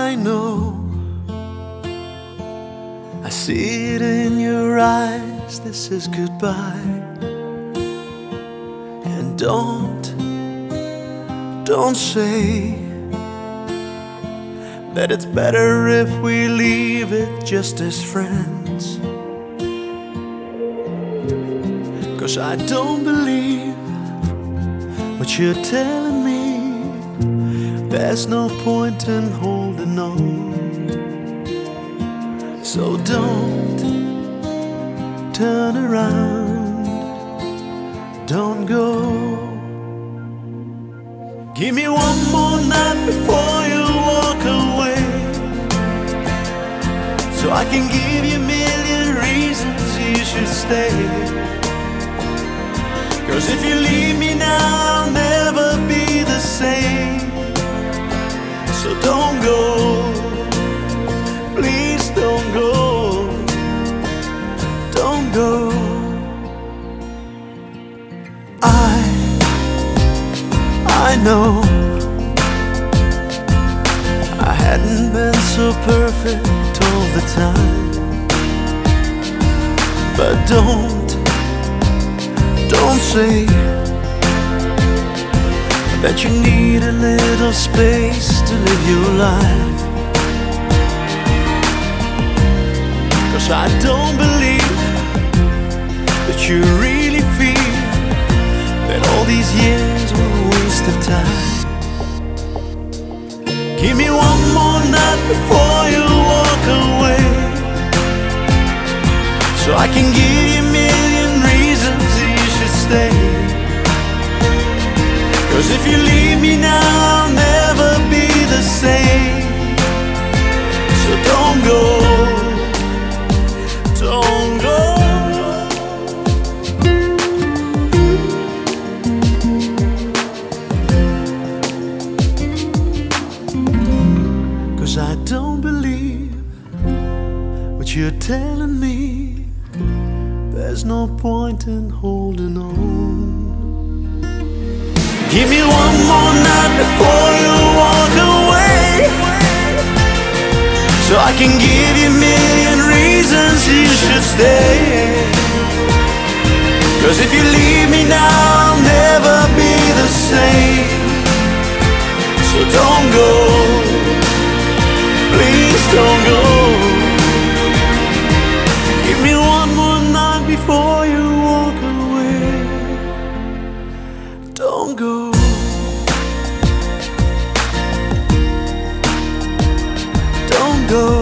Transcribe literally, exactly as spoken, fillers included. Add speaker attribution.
Speaker 1: I know, I see it in your eyes, this is goodbye. And don't, don't say that it's better if we leave it just as friends. 'Cause I don't believe what you're telling me. There's no point in holding on. So don't turn around, don't go. Give me one more night before you walk away, so I can give you a million reasons you should stay. 'Cause if you leave me now, I'll never be the same. So don't go, please don't go, don't go. I, I know I hadn't been so perfect all the time, but don't, don't say that you need a little space to live your life. 'Cause I don't believe that you really feel that all these years were a waste of time. Give me one more night before you walk away, so I can give you a million reasons you should stay. 'Cause if you leave me now, I'll never be the same. So don't go, don't go. 'Cause I don't believe what you're telling me. There's no point in holding on. Give me one more night before you walk away, so I can give you a million reasons you should stay. 'Cause if you leave me now, I'll never be the same. So don't go, please don't go. Give me one more night before you walk away. Don't go, don't go.